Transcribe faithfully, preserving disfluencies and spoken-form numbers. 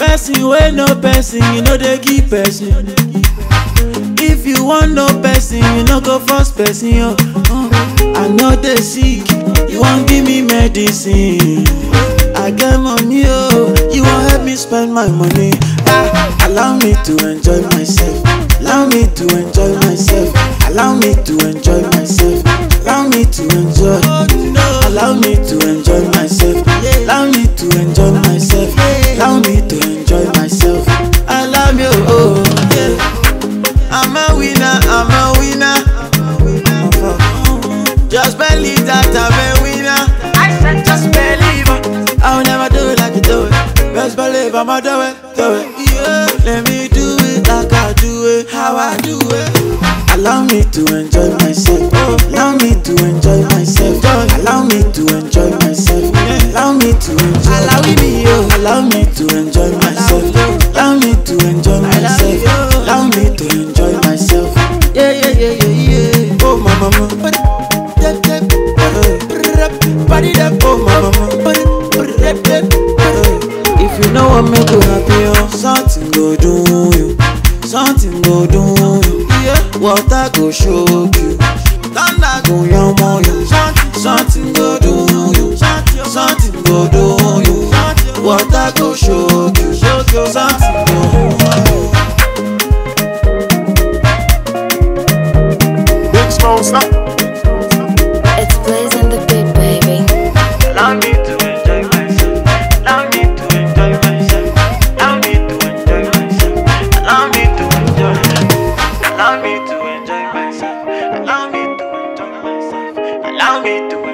person wey no person, you know they give person. If you want no person, you no go force person. Yo. Uh, I know they sick, you won't give me medicine. I get money, oh, you won't help me spend my money. Ah, allow me to enjoy myself. Allow me to enjoy myself. Allow me to enjoy myself. Allow me to enjoy. Allow me to enjoy myself. Allow me to enjoy myself. Allow me to enjoy myself. Allow me, oh, yeah. I'm a winner, I'm a winner. Just believe that I'm a winner. I said just believe. I'll never do it like you do it. Best believe I'ma do it, do it. Yeah. Let me do it like I do it, how I do it. Allow me to enjoy myself. Allow me to enjoy myself. Allow me to enjoy myself. Allow me to enjoy. Allow me, allow me to enjoy myself. Allow me to enjoy myself. Allow me to enjoy myself. Yeah, yeah, yeah, yeah, yeah. Oh, my mama. Body that, oh, my mama. If you know what make you happy, oh, something go do you. Something go do you. Yeah. Water go shock you. Thunder go yam on you. Something go do you. Something go do you. Water go shock you. Something go do you. Big Smoke, stop. It's Blaze and the Beat, baby. Allow me to enjoy myself. Allow me to enjoy myself. Allow me to enjoy myself. Allow me to enjoy. Allow me to enjoy myself. Allow me to enjoy myself. Allow me to